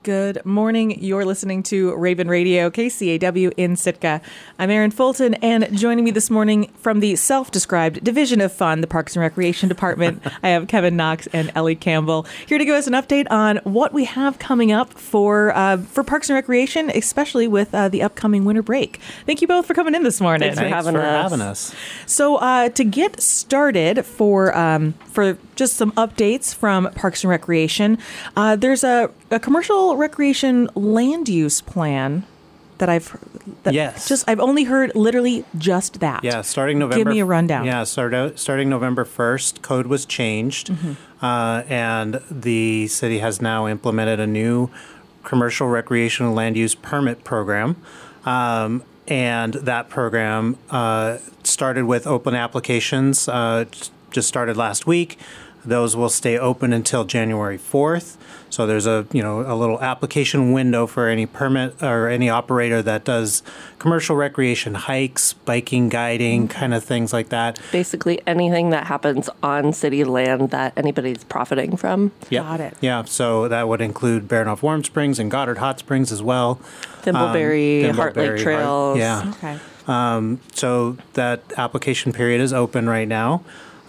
Good morning. You're listening to Raven Radio, KCAW in Sitka. I'm Erin Fulton, and joining me this morning from the self-described Division of Fun, the Parks and Recreation Department, I have Kevin Knox and Ellie Campbell here to give us an update on what we have coming up for Parks and Recreation, especially with the upcoming winter break. Thank you both for coming in this morning. Thanks for having us. So to get started for just some updates from Parks and Recreation, there's a commercial recreation land use plan that I've only heard literally just that. Yeah, starting November. Give me a rundown. Yeah, starting November 1st, code was changed, and the city has now implemented a new commercial recreational land use permit program. And that program started with open applications, just started last week. Those will stay open until January 4th. So there's a little application window for any permit or any operator that does commercial recreation, hikes, biking, guiding, kind of things like that. Basically anything that happens on city land that anybody's profiting from. Yep. Got it. Yeah, so that would include Baranof Warm Springs and Goddard Hot Springs as well. Thimbleberry, Heart Lake Trails. Yeah. Okay. So that application period is open right now.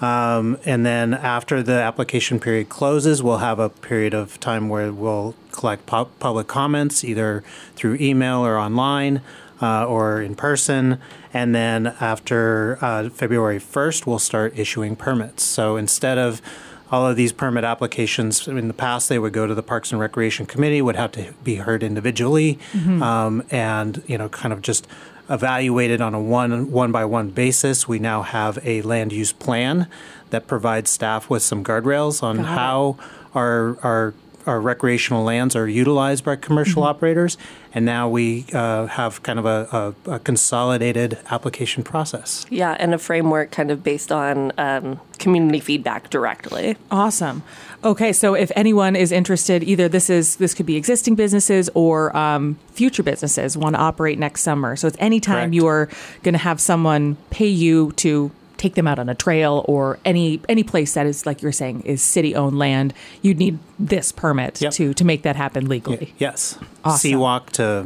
And then after the application period closes, we'll have a period of time where we'll collect public comments, either through email or online or in person. And then after February 1st, we'll start issuing permits. So instead of all of these permit applications, in the past, they would go to the Parks and Recreation Committee, would have to be heard individually, and, kind of just evaluated on a one-by-one basis. We now have a land use plan that provides staff with some guardrails on how our recreational lands are utilized by commercial operators. And now we have kind of a consolidated application process. Yeah, and a framework kind of based on community feedback directly. Awesome. Okay, so if anyone is interested, either this could be existing businesses or future businesses want to operate next summer. So it's anytime Correct. you are going to have someone pay you to take them out on a trail or any place that is, like you're saying, is city-owned land, you'd need this permit to make that happen legally. Yes. Awesome. Seawalk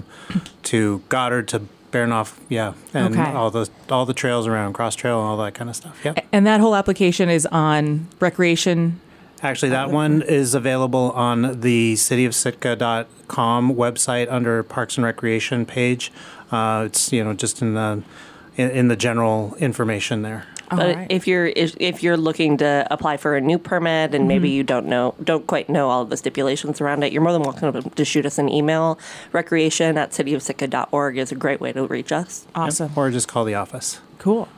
to Goddard to Baranof, and all the trails around, Cross Trail and all that kind of stuff. Yep. And that whole application is on recreation. Actually, that one is available on the cityofsitka.com website under Parks and Recreation page. It's just in the general information there. But if you're looking to apply for a new permit and maybe you don't quite know all of the stipulations around it, you're more than welcome to shoot us an email. recreation@cityofsitka.org is a great way to reach us. Awesome. Yep. Or just call the office. Cool.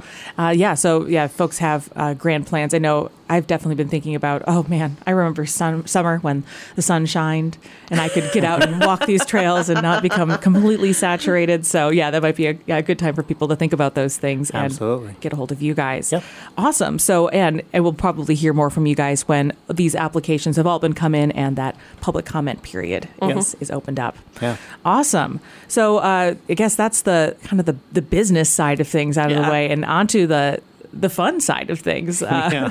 Folks have grand plans. I know I've definitely been thinking about, oh man, I remember summer when the sun shined and I could get out and walk these trails and not become completely saturated. So yeah, that might be a good time for people to think about those things. Absolutely. And get a hold of you guys. Yep. Awesome. So, and we'll probably hear more from you guys when these applications have all been come in and that public comment period is opened up. Yeah. Awesome. So I guess that's the kind of the business side of things out of the way and onto the fun side of things.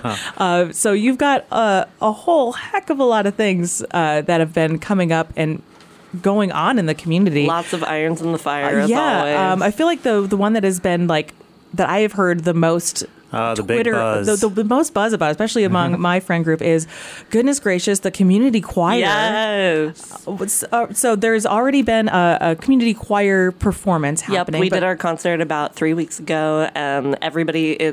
So you've got a whole heck of a lot of things that have been coming up and going on in the community. Lots of irons in the fire, as always. I feel like the one that has been that I have heard the most the Twitter, big buzz. the most buzz about, especially among my friend group, is, goodness gracious, the community choir. Yes. So there's already been a community choir performance happening. Yep, we did our concert about 3 weeks ago. Everybody,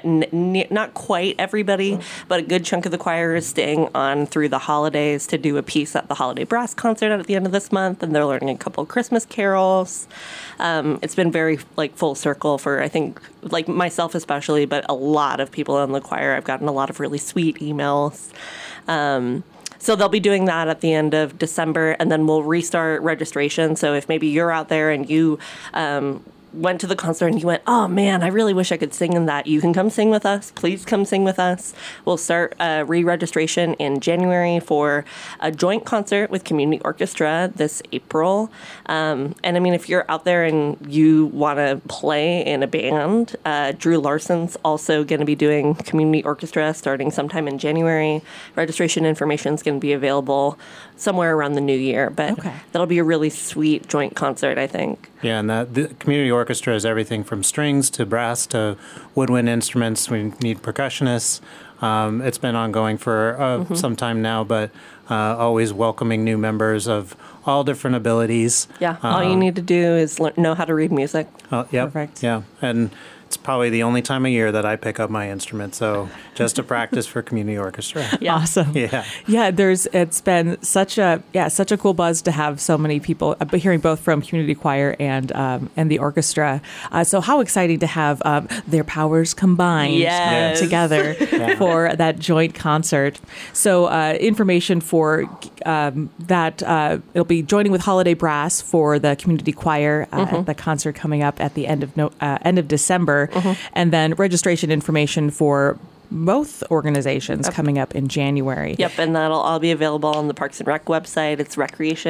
not quite everybody, but a good chunk of the choir is staying on through the holidays to do a piece at the Holiday Brass concert at the end of this month, and they're learning a couple Christmas carols. It's been very full circle for, I think, myself especially, but a lot of people in the choir. I've gotten a lot of really sweet emails. So they'll be doing that at the end of December, and then we'll restart registration. So if maybe you're out there and you went to the concert and you went, oh man, I really wish I could sing in that, you can come sing with us. Please come sing with us. We'll start re-registration in January for a joint concert with Community Orchestra this April. And I mean, if you're out there and you want to play in a band, Drew Larson's also going to be doing Community Orchestra starting sometime in January. Registration information is going to be available somewhere around the new year. But Okay. that'll be a really sweet joint concert, I think. Yeah, and the community orchestra is everything from strings to brass to woodwind instruments. We need percussionists. It's been ongoing for some time now, but always welcoming new members of all different abilities. Yeah, all you need to do is know how to read music. Yep. Perfect. Yeah, and it's probably the only time of year that I pick up my instrument. So just to practice for community orchestra. Yeah. Awesome. Yeah. Yeah, it's been such a cool buzz to have so many people. I've been hearing both from community choir and the orchestra. So how exciting to have their powers combined Yes. together for that joint concert. So information for that it'll be joining with Holiday Brass for the community choir at the concert coming up at the end of December, and then registration information for both organizations coming up in January. Yep, and that'll all be available on the Parks and Rec website. It's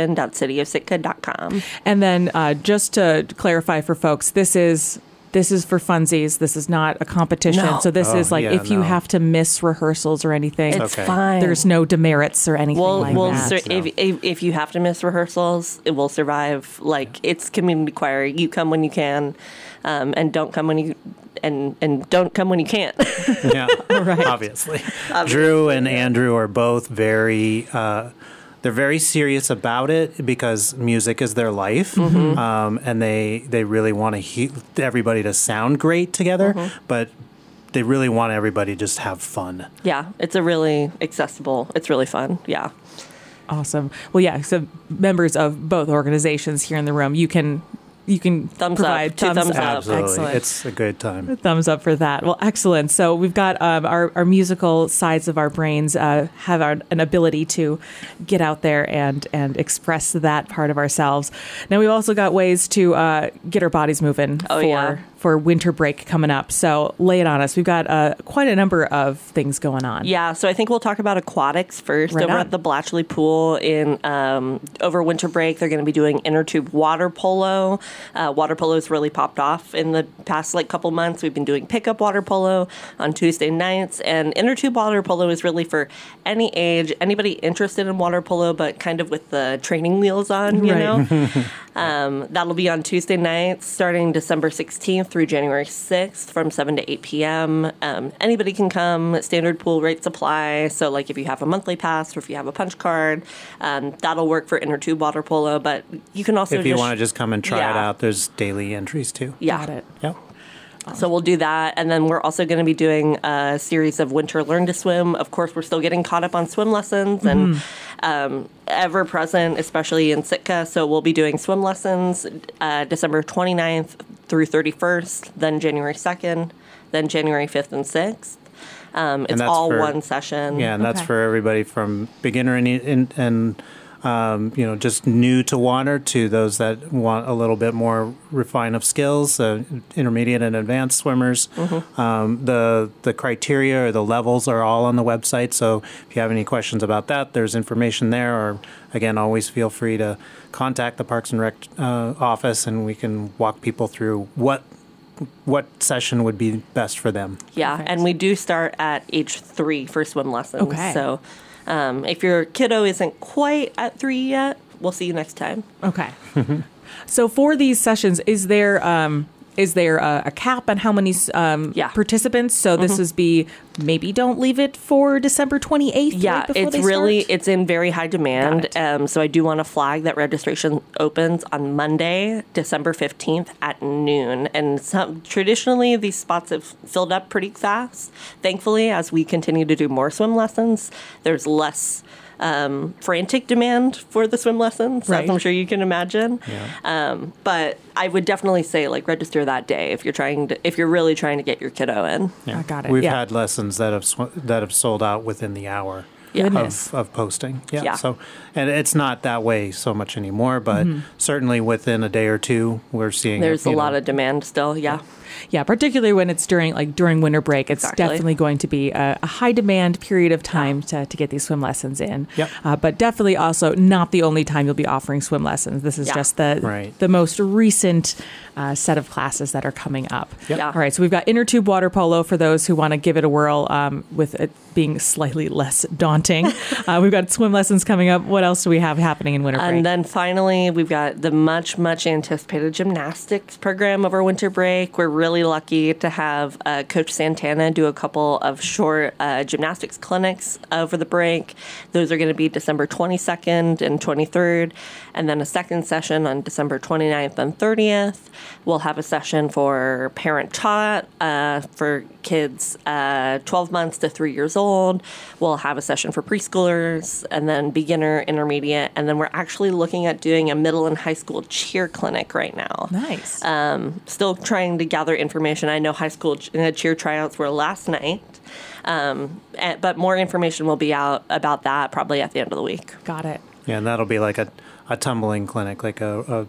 recreation.cityofsitka.com. And then just to clarify for folks, this is for funsies. This is not a competition. No. So this is like if you no. have to miss rehearsals or anything, It's Okay. fine. there's no demerits or anything like that. If you have to miss rehearsals, it will survive. Like, it's community choir. You come when you can, and don't come when you and don't come when you can't. Yeah, obviously. Drew and Andrew are both very. They're very serious about it because music is their life, and they really want everybody to sound great together, but they really want everybody to just have fun. Yeah, it's a really accessible. It's really fun. Yeah. Awesome. Well, yeah. So members of both organizations here in the room, you can Thumbs provide up. Two thumbs up. Absolutely, Excellent. it's a good time. Thumbs up for that. Well, excellent. So we've got our musical sides of our brains have an ability to get out there and express that part of ourselves. Now we've also got ways to get our bodies moving for winter break coming up. So lay it on us. We've got quite a number of things going on. Yeah, so I think we'll talk about aquatics first. Right Over on. at the Blatchley Pool in over winter break, they're going to be doing inner tube water polo. Water polo's really popped off in the past couple months. We've been doing pickup water polo on Tuesday nights, and inner tube water polo is really for any age, anybody interested in water polo, but kind of with the training wheels on, you know. That'll be on Tuesday nights starting December 16th through January 6th from 7 to 8 p.m. Anybody can come. Standard pool rates apply. So, like, if you have a monthly pass or if you have a punch card, that'll work for inner tube water polo. But you can also If you want to just come and try it Yeah. out, there's daily entries too. Yeah. Got it. Yep. So we'll do that. And then we're also going to be doing a series of Winter Learn to Swim. Of course, we're still getting caught up on swim lessons and ever present, especially in Sitka. So we'll be doing swim lessons December 29th through 31st, then January 2nd, then January 5th and 6th. It's that's all for- one session. Yeah, and that's Okay. for everybody from beginner and just new to water to those that want a little bit more refine of skills, intermediate and advanced swimmers. The criteria or the levels are all on the website. So if you have any questions about that, there's information there. Or again, always feel free to contact the Parks and Rec office, and we can walk people through what session would be best for them. Yeah, Perfect. and we do start at age 3 for swim lessons. Okay. So if your kiddo isn't quite at 3 yet, we'll see you next time. Okay. So for these sessions, is there a cap on how many participants? So this is maybe don't leave it for December 28th. Yeah, right before it's they really, start? it's in very high demand. Got So I do want to flag that registration opens on Monday, December 15th at noon. And traditionally, these spots have filled up pretty fast. Thankfully, as we continue to do more swim lessons, there's less frantic demand for the swim lessons, Right. as I'm sure you can imagine. Yeah. But I would definitely say register that day if you're really trying to get your kiddo in. Yeah. I got it, We've yeah. had lessons that have sold out within the hour Goodness. of posting. Yeah. Yeah. So, and it's not that way so much anymore, but certainly within a day or two, we're seeing There's a lot of demand still. Yeah. Yeah, particularly when it's during winter break, it's Exactly. definitely going to be a high demand period of time to get these swim lessons in. Yep. But definitely also not the only time you'll be offering swim lessons. This is Yeah. just the Right. the most recent set of classes that are coming up. Yep. Yeah. All right, so we've got inner tube water polo for those who want to give it a whirl with it being slightly less daunting. We've got swim lessons coming up. What else do we have happening in winter break? And then finally, we've got the much anticipated gymnastics program over winter break. We're really lucky to have Coach Santana do a couple of short gymnastics clinics over the break. Those are going to be December 22nd and 23rd, and then a second session on December 29th and 30th. We'll have a session for parent taught for kids 12 months to 3 years old. We'll have a session for preschoolers, and then beginner, intermediate, and then we're actually looking at doing a middle and high school cheer clinic right now. Nice. Still trying to gather information. I know high school cheer tryouts were last night, but more information will be out about that probably at the end of the week. Got it. Yeah, and that'll be like a tumbling clinic, like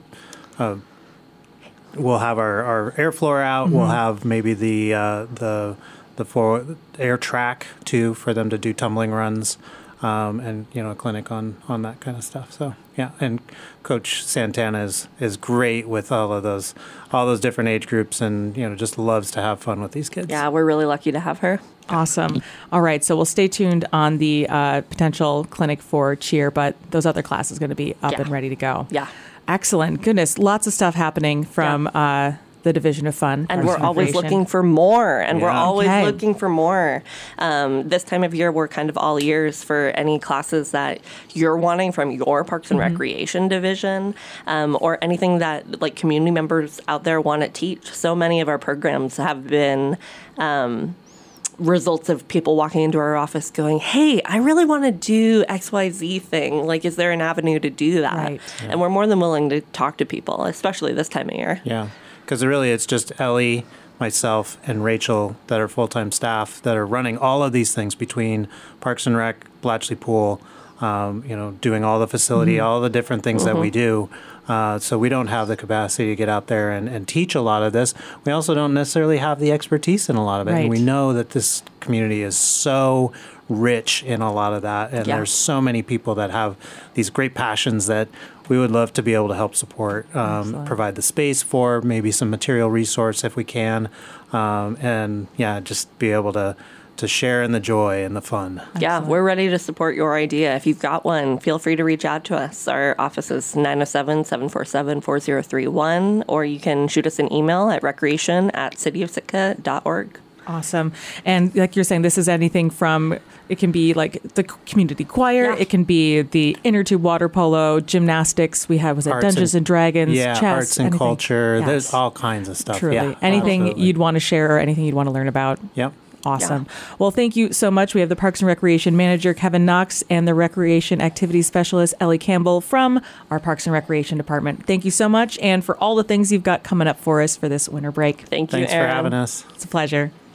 we'll have our air floor out. We'll have maybe the for air track too for them to do tumbling runs, and a clinic on that kind of stuff. So yeah, and Coach Santana is great with all those different age groups, and just loves to have fun with these kids. Yeah, we're really lucky to have her. Awesome. All right, so we'll stay tuned on the potential clinic for cheer, but those other classes are going to be up Yeah. and ready to go. Yeah. Excellent. Goodness, lots of stuff happening from the Division of Fun. And Parks we're always Recreation. looking for more. And we're Yeah. always Okay. looking for more. This time of year, we're kind of all ears for any classes that you're wanting from your Parks and Recreation division, or anything that like community members out there want to teach. So many of our programs have been results of people walking into our office going, hey, I really want to do XYZ thing. Like, is there an avenue to do that? Right. And we're more than willing to talk to people, especially this time of year. Yeah, because really it's just Ellie, myself, and Rachel that are full-time staff that are running all of these things between Parks and Rec, Blatchley Pool, doing all the facility, all the different things that we do. So we don't have the capacity to get out there and teach a lot of this. We also don't necessarily have the expertise in a lot of it. Right. And we know that this community is so rich in a lot of that. And Yeah. there's so many people that have these great passions that we would love to be able to help support, provide the space for, maybe some material resource if we can. And yeah, just be able to share in the joy and the fun. Yeah, we're ready to support your idea. If you've got one, feel free to reach out to us. Our office is 907-747-4031, or you can shoot us an email at recreation@cityofsitka.org. Awesome. And like you're saying, this is anything from, it can be like the community choir, Yeah. it can be the inner tube water polo, gymnastics. We have, Arts Dungeons and Dragons, Yeah, chess, arts and anything. culture. Yes. There's all kinds of stuff. Truly. Yeah, Anything absolutely. you'd want to share or anything you'd want to learn about. Yep. Awesome. Well, thank you so much. We have the Parks and Recreation Manager, Kevin Knox, and the Recreation Activities Specialist, Ellie Campbell, from our Parks and Recreation Department. Thank you so much, and for all the things you've got coming up for us for this winter break. Thank you, Thanks for Erin. having us. It's a pleasure.